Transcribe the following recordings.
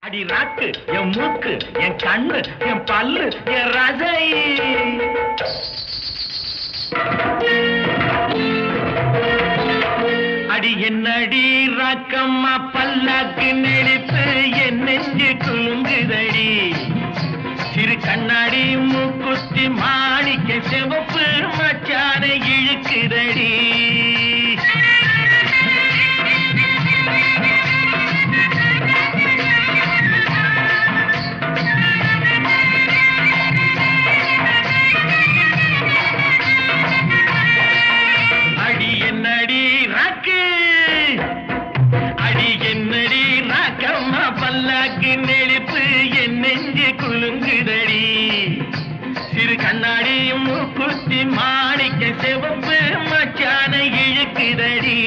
அடி ராக்கு என் மூக்கு என் கண்ணு என் பல்லு என் ரசை அடி என்னடி ராக்கம்மா பல்லாக்கு நெளிப்பு என் நெஞ்சு குலுங்குதடி சிறு கண்ணாடி மூக்குத்தி மாணிக்க சிவப்பு மச்சான இழுக்குதடி பல்லாக்கு நெளிப்பு என் நெஞ்சு குலுங்குதடி சிறு கண்ணாடி மூக்குத்தி மாணிக்க சிவப்பு மச்சான இழுக்குதடி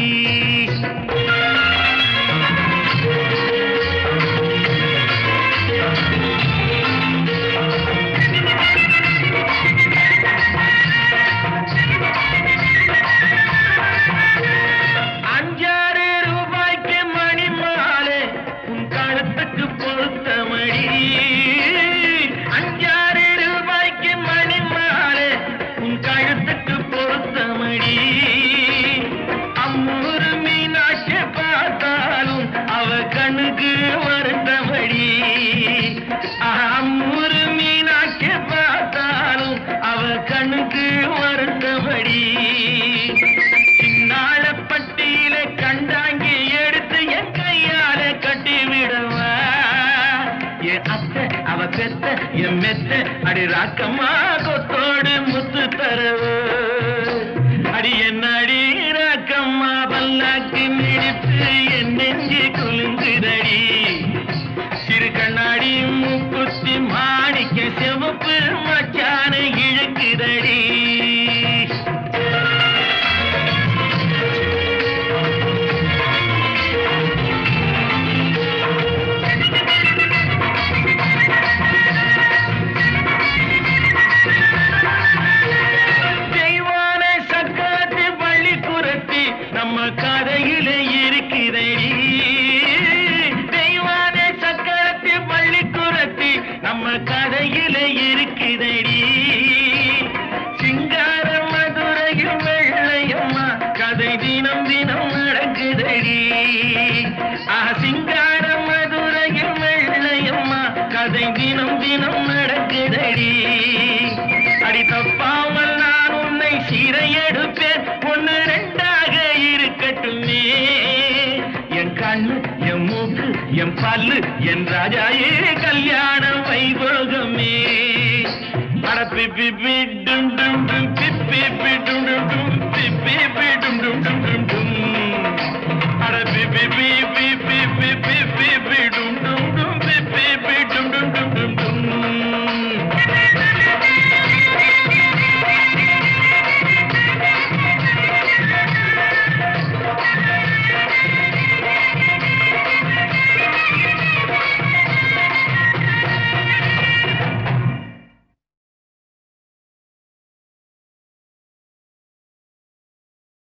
கண்ணுக்கு வருத்தபடி அம்மூரு மீனாட்சி பார்த்தாலும் அவ கண்ணுக்கு வருத்தபடி சின்னாள பட்டியில கண்டாங்கி எடுத்து என் கையால கட்டிவிடவா என் அத்தை அவ பெத்த என் மெத்த அடி ராக்கம்மா கொத்தோடு முத்து தரவு அடி என்ன அடி ராக்கம்மா பல்லாக்கு நெளிப்பு என் நெஞ்சு குலுங்குதடி சிறு கண்ணாடி மூக்குத்தி மாணிக்க சிவப்பு மச்சான இழுக்குதடி நம்ம கதையில இருக்குதடி தெய்வான சக்கரத்தி பள்ளிக்குரத்தி நம்ம கதையில இருக்குதடி சிங்கார மதுரையில் வெள்ளையம்மா கதை தினம் தினம் நடக்குதடி சிங்கார மதுரையில் வெள்ளையம்மா கதை தினம் தினம் நடக்குதடி அடி தப்பாமல் நான் உன்னை சீரை எடுப்பேன் ஒன்னு ரெண்டாக இருக்கட்டுமே என் கண்ணு என் மூக்கு என் பல்லு என் ராஜாயே கல்யாண வைபோகமே அட பிப்பி டும் டும் டும் பிப்பி டும் டும் டும்